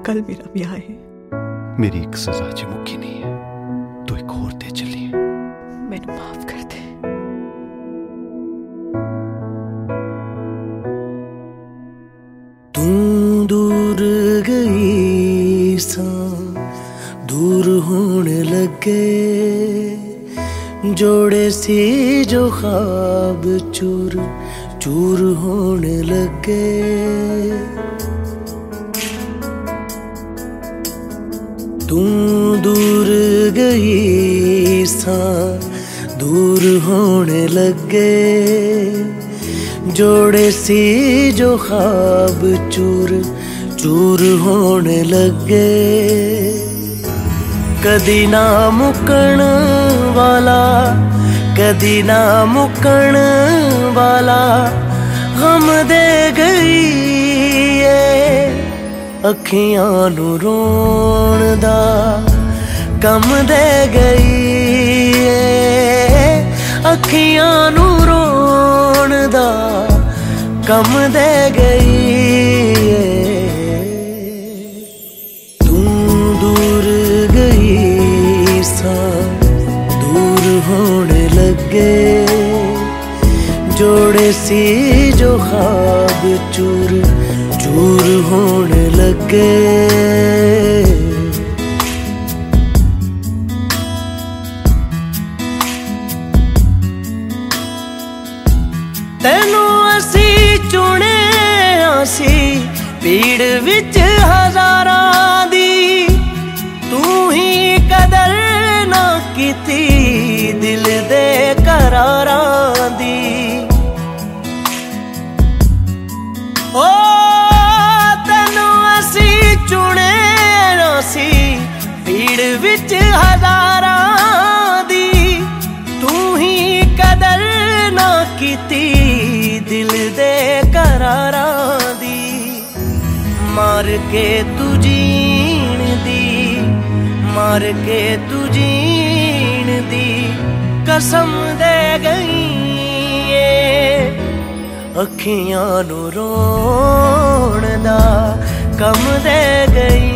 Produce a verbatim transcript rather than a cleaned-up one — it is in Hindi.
कल मेरा ब्याह है। मेरी एक सजा च मुक्की नहीं है, तू एक होर ते चली है। मैनू माफ कर दे। तू दूर गई सा दूर होने लगे, जोड़े सी जो ख्वाब चूर चूर होने लगे। तू दूर गई सा दूर होने लगे, जोड़े सी जो ख्वाब चूर चूर होने लगे। कदी ना मुकण वाला कदी ना मुकण वाला गम दे गई है, अखियां नू रोण दा कम दे गई है, अखियां नू रोण दा कम दे गई है। तू दूर गई सा दूर होने लगे, जोड़े सी जो ख्वाब चूर चूर होने लगे। तेनू असी चुने आसी भीड़ विच हजारां दी, तू ही कदर ना कीती दिल दे करारां दी। ओ तेनू असी चुने आसी भीड़ विच हजारां दी, तू ही कदर ना कीती दिल दे करारां दी। मार के तू जीण दी मार के तू जीण दी कसम दे गई है, अखियां नू रोण दा कम दे गई।